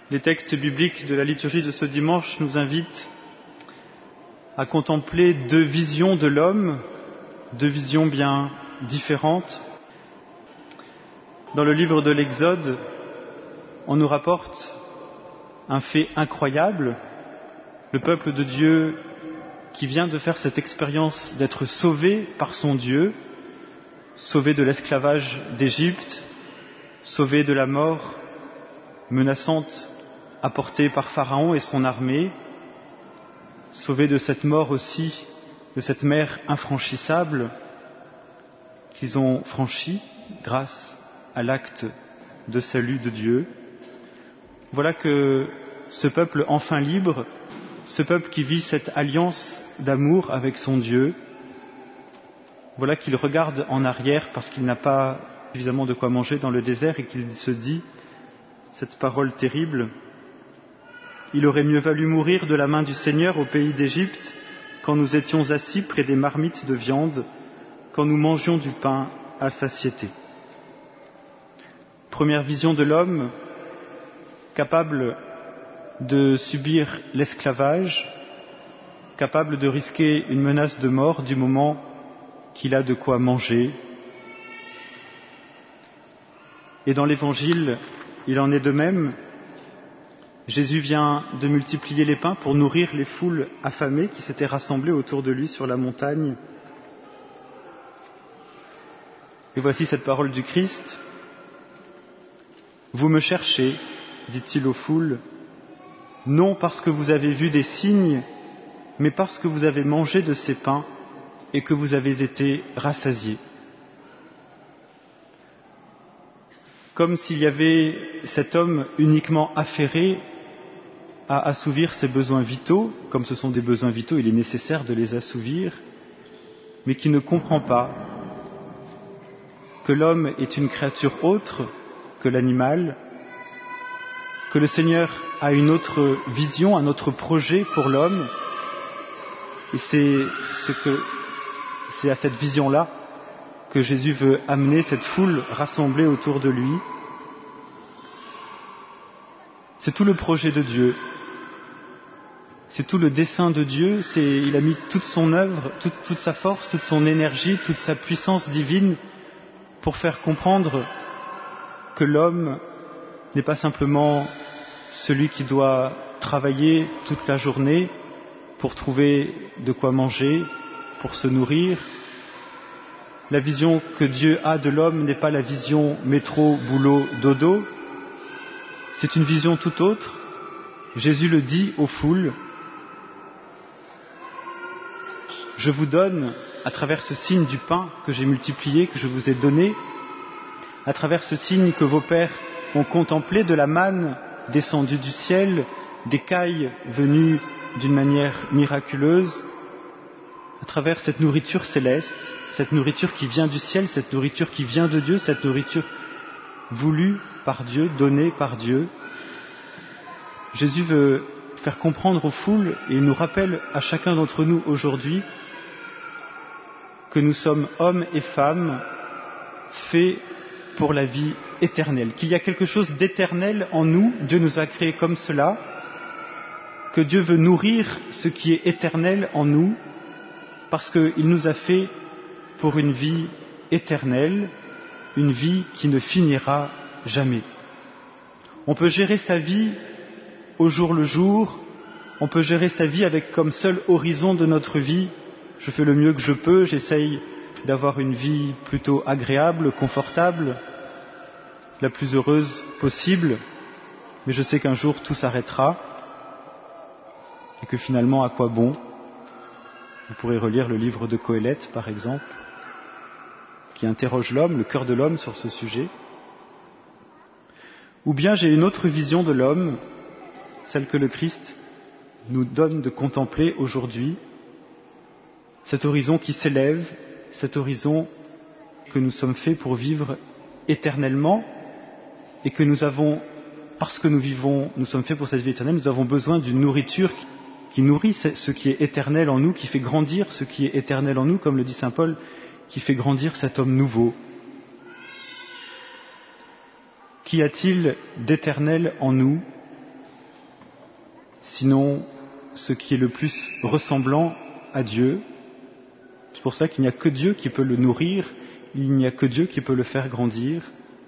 Les textes bibliques de la liturgie de ce dimanche nous invitent à contempler deux visions de l'homme, deux visions bien différentes. Dans le livre de l'Exode, on nous rapporte un fait incroyable, le peuple de Dieu qui vient de faire cette expérience d'être sauvé par son Dieu, sauvé de l'esclavage d'Égypte, sauvé de la mort menaçante apportée par Pharaon et son armée, sauvé de cette mort aussi, de cette mer infranchissable qu'ils ont franchie grâce à l'acte de salut de Dieu. Voilà que ce peuple enfin libre, ce peuple qui vit cette alliance d'amour avec son Dieu, voilà qu'il regarde en arrière parce qu'il n'a pas suffisamment de quoi manger dans le désert et qu'il se dit cette parole terrible: il aurait mieux valu mourir de la main du Seigneur au pays d'Égypte, quand nous étions assis près des marmites de viande, quand nous mangions du pain à satiété. Première vision de l'homme, capable de subir l'esclavage, capable de risquer une menace de mort du moment qu'il a de quoi manger. Et dans l'Évangile, il en est de même. Jésus vient de multiplier les pains pour nourrir les foules affamées qui s'étaient rassemblées autour de lui sur la montagne. Et voici cette parole du Christ. Vous me cherchez, dit-il aux foules, non parce que vous avez vu des signes, mais parce que vous avez mangé de ces pains et que vous avez été rassasiés. Comme s'il y avait cet homme uniquement affairé à assouvir ses besoins vitaux, comme ce sont des besoins vitaux, il est nécessaire de les assouvir, mais qui ne comprend pas que l'homme est une créature autre que l'animal, que le Seigneur a une autre vision, un autre projet pour l'homme, et c'est à cette vision-là que Jésus veut amener cette foule rassemblée autour de lui. C'est tout le projet de Dieu. C'est tout le dessein de Dieu. Il a mis toute son œuvre, toute sa force, toute son énergie, toute sa puissance divine pour faire comprendre que l'homme n'est pas simplement celui qui doit travailler toute la journée pour trouver de quoi manger, pour se nourrir. La vision que Dieu a de l'homme n'est pas la vision métro, boulot, dodo. C'est une vision tout autre. Jésus le dit aux foules. Je vous donne, à travers ce signe du pain que j'ai multiplié, que je vous ai donné, à travers ce signe que vos pères ont contemplé, de la manne descendue du ciel, des cailles venues d'une manière miraculeuse, à travers cette nourriture céleste, cette nourriture qui vient du ciel, cette nourriture qui vient de Dieu, cette nourriture voulue par Dieu, donnée par Dieu. Jésus veut faire comprendre aux foules, et il nous rappelle à chacun d'entre nous aujourd'hui que nous sommes hommes et femmes faits pour la vie éternelle, qu'il y a quelque chose d'éternel en nous, Dieu nous a créés comme cela, que Dieu veut nourrir ce qui est éternel en nous, parce qu'il nous a fait pour une vie éternelle, une vie qui ne finira jamais. On peut gérer sa vie au jour le jour, on peut gérer sa vie avec comme seul horizon de notre vie: je fais le mieux que je peux, j'essaye d'avoir une vie plutôt agréable, confortable, la plus heureuse possible, mais je sais qu'un jour tout s'arrêtera et que finalement, à quoi bon? Vous pourrez relire le livre de Qoéleth, par exemple, qui interroge l'homme, le cœur de l'homme sur ce sujet. Ou bien j'ai une autre vision de l'homme, celle que le Christ nous donne de contempler aujourd'hui, cet horizon qui s'élève, cet horizon que nous sommes faits pour vivre éternellement, et que nous avons, parce que nous sommes faits pour cette vie éternelle, nous avons besoin d'une nourriture qui nourrit ce qui est éternel en nous, qui fait grandir ce qui est éternel en nous, comme le dit saint Paul, qui fait grandir cet homme nouveau. Qu'y a-t-il d'éternel en nous? sinon ce qui est le plus ressemblant à Dieu. C'est pour cela qu'il n'y a que Dieu qui peut le nourrir, il n'y a que Dieu qui peut le faire grandir.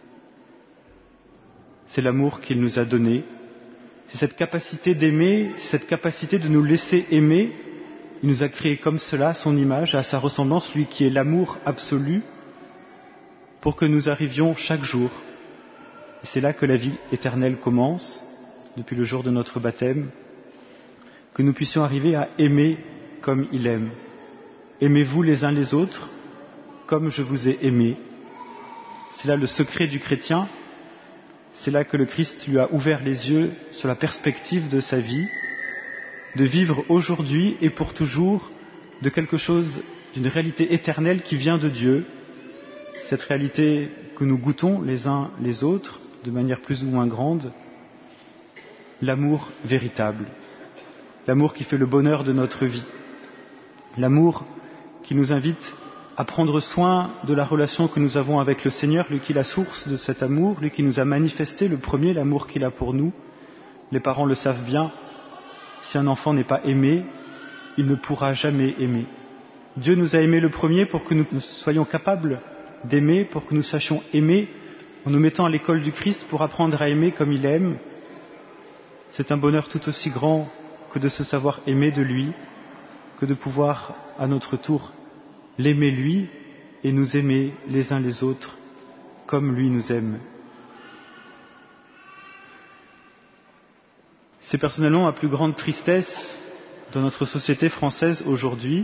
C'est l'amour qu'il nous a donné. C'est cette capacité d'aimer, c'est cette capacité de nous laisser aimer. Il nous a créés comme cela, à son image, à sa ressemblance, lui qui est l'amour absolu, pour que nous arrivions chaque jour. Et c'est là que la vie éternelle commence, depuis le jour de notre baptême, que nous puissions arriver à aimer comme il aime. Aimez-vous les uns les autres comme je vous ai aimé. C'est là le secret du chrétien. C'est là que le Christ lui a ouvert les yeux sur la perspective de sa vie, de vivre aujourd'hui et pour toujours de quelque chose, d'une réalité éternelle qui vient de Dieu. Cette réalité que nous goûtons les uns les autres, de manière plus ou moins grande, l'amour véritable, l'amour qui fait le bonheur de notre vie, l'amour qui nous invite à prendre soin de la relation que nous avons avec le Seigneur, lui qui est la source de cet amour, lui qui nous a manifesté le premier, l'amour qu'il a pour nous. Les parents le savent bien, si un enfant n'est pas aimé, il ne pourra jamais aimer. Dieu nous a aimés le premier pour que nous soyons capables d'aimer, pour que nous sachions aimer, en nous mettant à l'école du Christ pour apprendre à aimer comme il aime. C'est un bonheur tout aussi grand que de se savoir aimer de lui, que de pouvoir à notre tour l'aimer lui et nous aimer les uns les autres comme lui nous aime. C'est personnellement ma plus grande tristesse dans notre société française aujourd'hui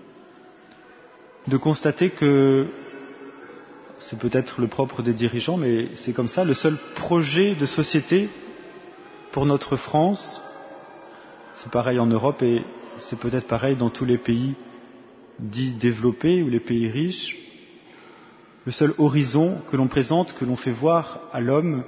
de constater que, c'est peut-être le propre des dirigeants, mais c'est comme ça, le seul projet de société pour notre France, c'est pareil en Europe et c'est peut-être pareil dans tous les pays dits développés ou les pays riches, le seul horizon que l'on présente, que l'on fait voir à l'homme,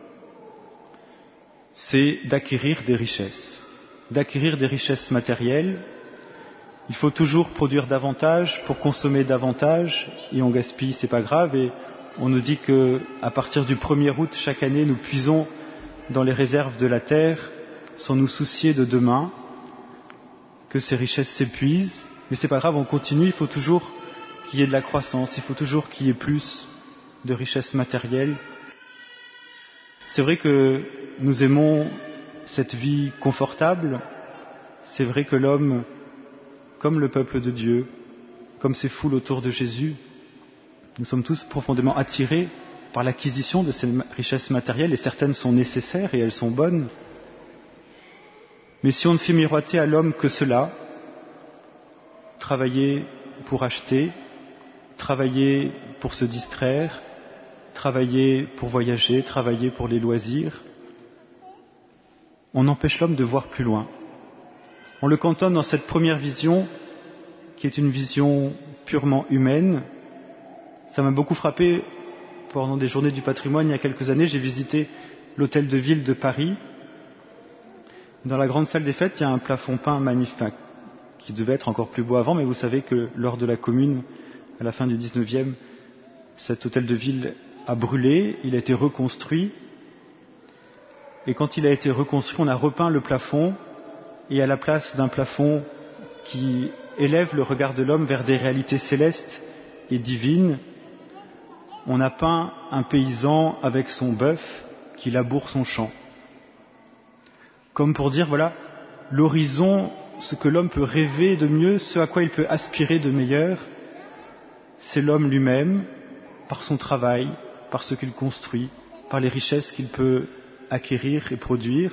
c'est d'acquérir des richesses matérielles. Il faut toujours produire davantage pour consommer davantage et on gaspille, c'est pas grave. Et on nous dit que à partir du 1er août chaque année, nous puisons dans les réserves de la terre sans nous soucier de demain, que ces richesses s'épuisent. Mais c'est pas grave, on continue, il faut toujours qu'il y ait de la croissance, il faut toujours qu'il y ait plus de richesses matérielles. C'est vrai que nous aimons cette vie confortable, c'est vrai que l'homme, comme le peuple de Dieu, comme ces foules autour de Jésus, nous sommes tous profondément attirés par l'acquisition de ces richesses matérielles, et certaines sont nécessaires et elles sont bonnes. Mais si on ne fait miroiter à l'homme que cela, travailler pour acheter, travailler pour se distraire, travailler pour voyager, travailler pour les loisirs, on empêche l'homme de voir plus loin. On le cantonne dans cette première vision, qui est une vision purement humaine. Ça m'a beaucoup frappé pendant des journées du patrimoine il y a quelques années. J'ai visité l'hôtel de ville de Paris. Dans la grande salle des fêtes, il y a un plafond peint magnifique, qui devait être encore plus beau avant, mais vous savez que lors de la Commune, à la fin du 19e, cet hôtel de ville a brûlé, il a été reconstruit. Et quand il a été reconstruit, on a repeint le plafond, et à la place d'un plafond qui élève le regard de l'homme vers des réalités célestes et divines, on a peint un paysan avec son bœuf qui laboure son champ. Comme pour dire, voilà, l'horizon, ce que l'homme peut rêver de mieux, ce à quoi il peut aspirer de meilleur, c'est l'homme lui-même, par son travail, par ce qu'il construit, par les richesses qu'il peut acquérir et produire.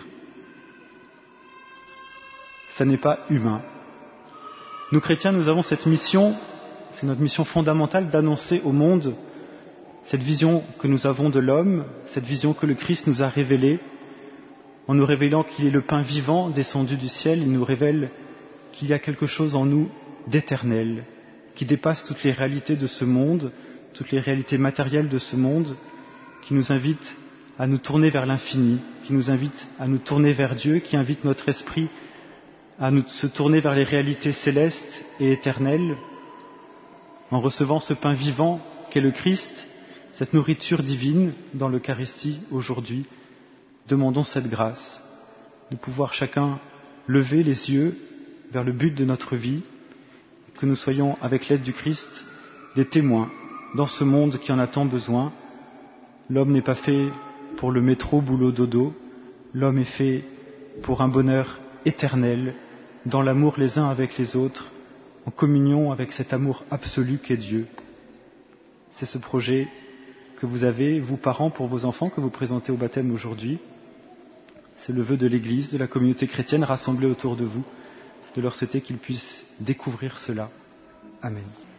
Ça n'est pas humain. Nous chrétiens, nous avons cette mission, c'est notre mission fondamentale d'annoncer au monde cette vision que nous avons de l'homme, cette vision que le Christ nous a révélée. En nous révélant qu'il est le pain vivant descendu du ciel, il nous révèle qu'il y a quelque chose en nous d'éternel, qui dépasse toutes les réalités de ce monde, toutes les réalités matérielles de ce monde, qui nous invite à nous tourner vers l'infini, qui nous invite à nous tourner vers Dieu, qui invite notre esprit à se tourner vers les réalités célestes et éternelles, en recevant ce pain vivant qu'est le Christ, cette nourriture divine dans l'Eucharistie aujourd'hui. Demandons cette grâce de pouvoir chacun lever les yeux vers le but de notre vie, que nous soyons, avec l'aide du Christ, des témoins dans ce monde qui en a tant besoin. L'homme n'est pas fait pour le métro, boulot, dodo. L'homme est fait pour un bonheur éternel, dans l'amour les uns avec les autres, en communion avec cet amour absolu qu'est Dieu. C'est ce projet que vous avez, vous parents, pour vos enfants, que vous présentez au baptême aujourd'hui. C'est le vœu de l'Église, de la communauté chrétienne rassemblée autour de vous, de leur souhaiter qu'ils puissent découvrir cela. Amen.